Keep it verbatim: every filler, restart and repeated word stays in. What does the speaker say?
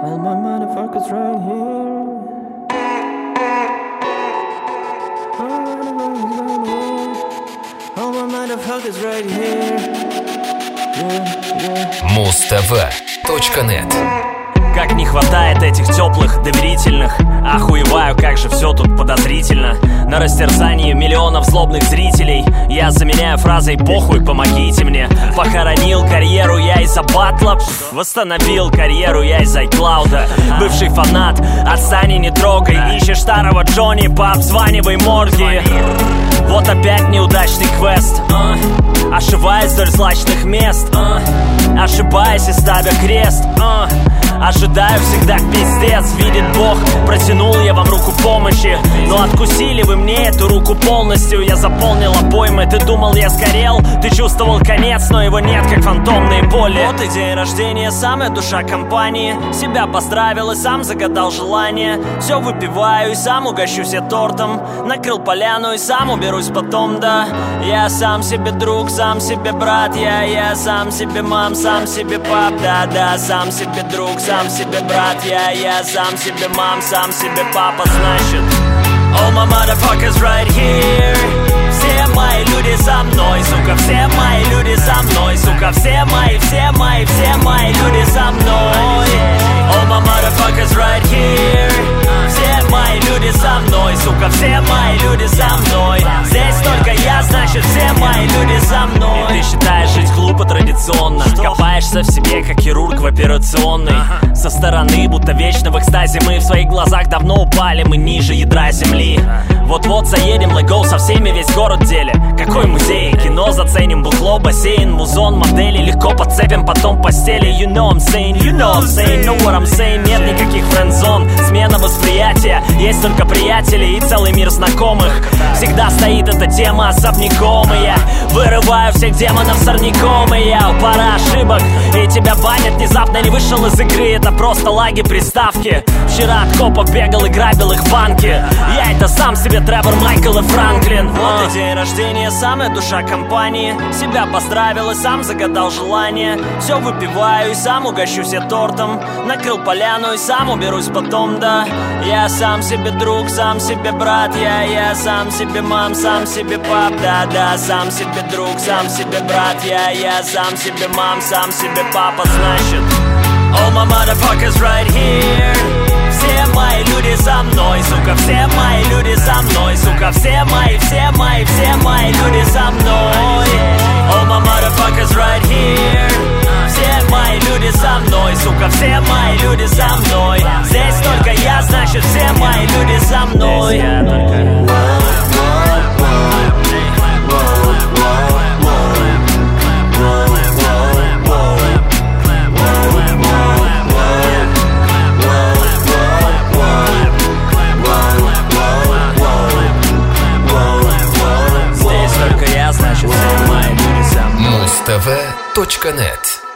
All my motherfuckers right here. All my motherfuckers right here. Yeah, yeah. муз тэ вэ точка нет. Как не хватает этих теплых, доверительных. Охуеваю, как же все тут подозрительно. На растерзании миллионов злобных зрителей я заменяю фразой «похуй, помогите мне». Похоронил карьеру я из-за батла, восстановил карьеру я из-за iCloud. Бывший фанат, отстань и не трогай. Ищешь старого Джонни, пообзванивай морги. Вот опять неудачный квест, uh. Ошибаясь вдоль злачных мест, uh. Ошибаясь и ставя крест, uh. Ожидаю всегда пиздец. Видит Бог, протянул я вам руку помощи, но откусили вы мне эту руку полностью. Я заполнил обоймы, ты думал я сгорел. Ты чувствовал конец, но его нет, как фантомные боли. Вот и день рождения, самая душа компании. Себя поздравил и сам загадал желание. Все выпиваю и сам угощусь я тортом. Накрыл поляну и сам уберусь потом, да. Я сам себе друг, сам себе брат. Я, я сам себе мам, сам себе пап. Да, да, сам себе друг, сам себе брат. Я, я сам себе мам, сам себе папа, значит all my motherfuckers right here. Все мои люди со мной, сука, все мои люди со мной, сука, все мои, все мои, все мои люди со мной. All my motherfuckers right here. Все мои люди со мной, сука, все мои люди со мной. Здесь только я, значит все мои люди со мной. И ты считаешь жить глупо традиционно, копаешься в себе, как хирург в операционной. Со стороны, будто вечно в экстазе мы в своих глазах давно упали, мы ниже ядра земли. Вот-вот заедем, let go, со всеми весь город в деле. Какой музей, кино заценим, бухло, бассейн, музон, модели легко подцепим, потом постели. You know I'm saying, you know I'm saying, know what I'm saying. Нет никаких френдзон, смена восприятия. Есть только приятели и целый мир знакомых. Всегда стоит эта тема особняком, и я вырываю всех демонов сорняком. И я у пара ошибок, и тебя банят. Внезапно не вышел из игры, это просто лаги приставки. Вчера от копов бегал и грабил их банки. Я это сам себе Тревор, Майкл и Франклин. Вот и день рождения, самая душа компании. Себя поздравил и сам загадал желание. Все выпиваю и сам угощусь я тортом. Накрыл поляну и сам уберусь потом, да. Я сам себе друг, сам себе брат. Я, я сам себе мам, сам себе пап. Да, да, сам себе друг, сам себе брат. Я, я сам себе мам, сам себе папа, значит all my motherfuckers right here. Все мои люди со мной, сука, все мои люди со мной, сука, все мои, все мои, все мои люди со мной. All my motherfuckers right here. Все мои люди со мной, сука, все мои люди со мной. Здесь только я, значит все мои люди со мной. муз тэ вэ точка нет.